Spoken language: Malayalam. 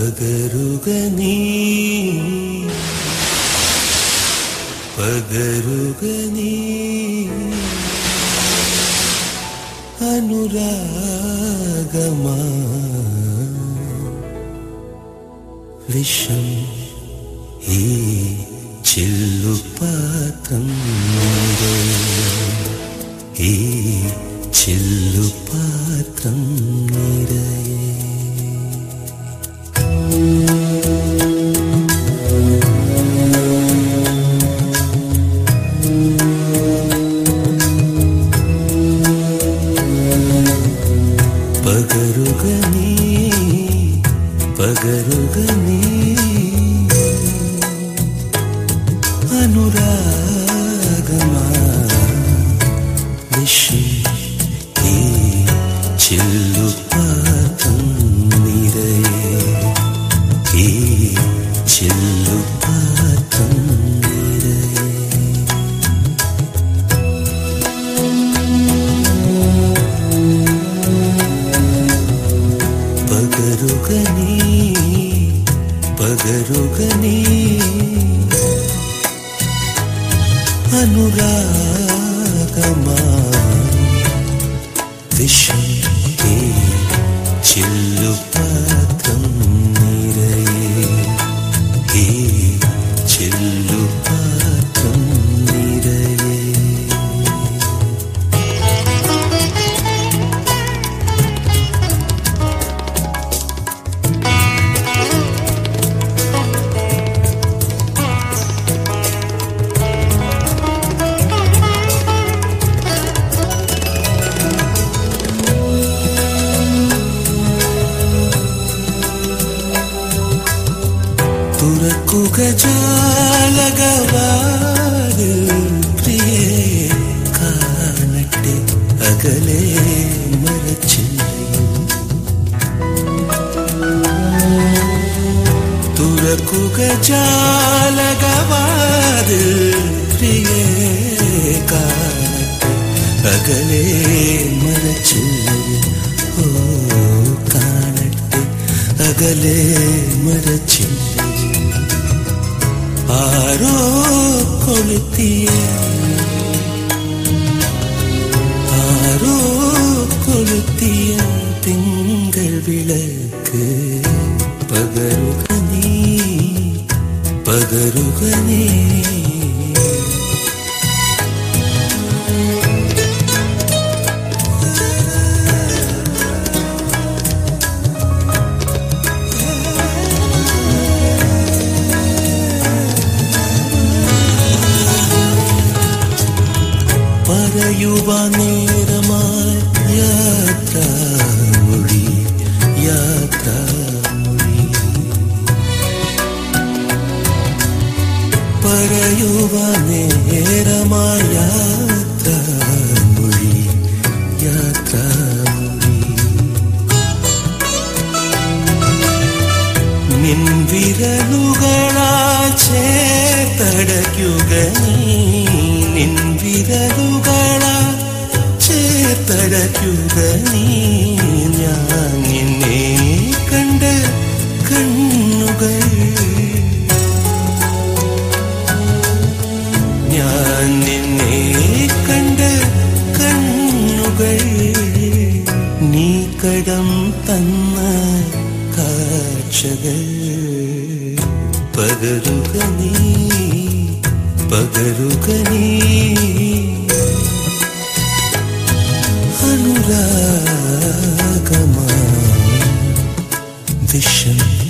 പകരുക നീ പകരുക നീ അനുരാഗമാ വിഷം ഈ ചില്ലുപാത്രം ഈ ചില്ലുപാത്രം നിറയെ പകരുക നീ പകരുക നീ അനുരാഗമാ വിഷം ഈ ചില്ലുപാത്രം നിറയെ ഈ ചില്ലുപാത്രം നിറയെ പകരുക നീ പകരുക നീ അനുരാഗമാ വിഷം ഈ ചില്ലുപാത്രം നിറയെ ഈ ചില്ലുപാത്രം നിറയെ തുറക്കുക ജാലകവാതിൽ പ്രിയേ കാണട്ടെ അകലെ മരച്ചില്ലയും തുറക്കുക ജാലകവാതിൽ പ്രിയേ കാണട്ടെ അകലെ മരച്ചില്ലയും ഓ കാണട്ടെ അകലെ മരച്ചില്ലയും ആരോ കൊളുത്തിയ തിങ്കൾ വിളക്ക് പകരുക നീ പകരുക നീ പറയുവാൻ നേരമായി യാത്രാമൊഴി യാത്രാമൊഴി പറയുവാൻ നേരമായി യാത്രാമൊഴി യാത്രാമൊഴി നിൻ വിരലുകളാ ചേർത്തടയ്ക്കുക നീ നിൻ വിരലുകളാ ചേർത്തടയ്ക്കുക നീ ഞാൻ നിന്നെ കണ്ട കണ്ണുകൾ ഞാൻ നിന്നെ കണ്ട കണ്ണുകൾ നീ കടം തന്ന കാഴ്ചകൾ പകരുക നീ പകരുക നീ അനുരാഗമാ വിഷം